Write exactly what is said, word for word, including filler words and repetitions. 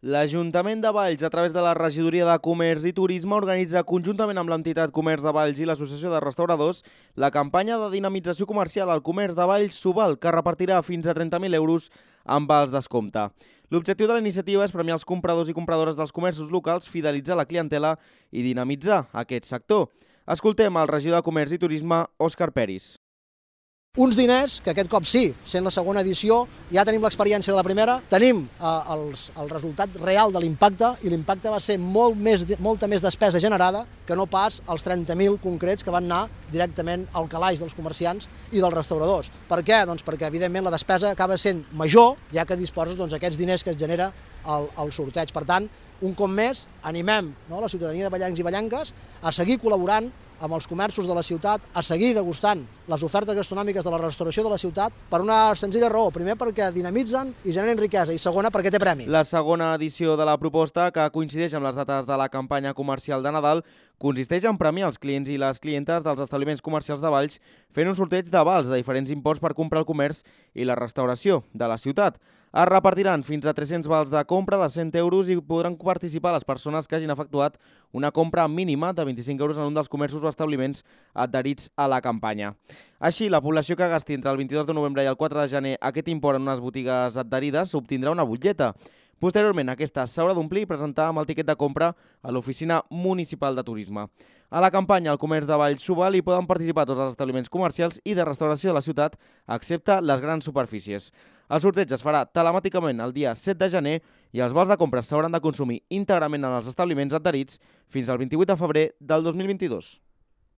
L'Ajuntament de Valls, a través de la Regidoria de Comerç i Turisme, organitza conjuntament amb l'entitat Comerç de Valls i l'Associació de Restauradors la campanya de dinamització comercial al comerç de Valls Subal, que repartirà fins a trenta mil euros amb vals descompte. L'objectiu de la iniciativa és premiar els compradors i compradores dels comerços locals, fidelitzar la clientela i dinamitzar aquest sector. Escoltem el regidor de Comerç i Turisme, Òscar Peris. Uns diners que aquest cop sí, sent la segona edició, ja tenim l'experiència de la primera, tenim eh, els, el resultat real de l'impacte i l'impacte va ser molt més, molta més despesa generada que no pas els trenta mil concrets que van anar directament al calaix dels comerciants i dels restauradors. Per què? Doncs perquè evidentment la despesa acaba sent major, ja que disposes doncs, aquests diners que es genera el, el sorteig. Per tant, un cop més, animem no, la ciutadania de Vallencs i Vallenques a seguir col·laborant amb els comerços de la ciutat, a seguir degustant les ofertes gastronòmiques de la restauració de la ciutat per una senzilla raó. Primer, perquè dinamitzen i generen riquesa, i segona, perquè té premi. La segona edició de la proposta, que coincideix amb les dates de la campanya comercial de Nadal, consisteix en premiar els clients i les clientes dels establiments comercials de Valls fent un sorteig de vals de diferents imports per comprar el comerç i la restauració de la ciutat. Es repartiran fins a tres-cents vals de compra de cent euros i podran participar les persones que hagin efectuat una compra mínima de vint-i-cinc euros en un dels comerços o establiments adherits a la campanya. Així, la població que gasti entre el vint-i-dos de novembre i el quatre de gener aquest import en unes botigues adherides obtindrà una butlleta. Posteriorment, aquesta s'haurà d'omplir i presentar amb el tiquet de compra a l'Oficina Municipal de Turisme. A la campanya, al comerç de Valls Subal hi poden participar tots els establiments comercials i de restauració de la ciutat, excepte les grans superfícies. El sorteig es farà telemàticament el dia set de gener i els vals de compra s'hauran de consumir íntegrament en els establiments adherits fins al vint-i-vuit de febrer del dos mil vint-i-dos.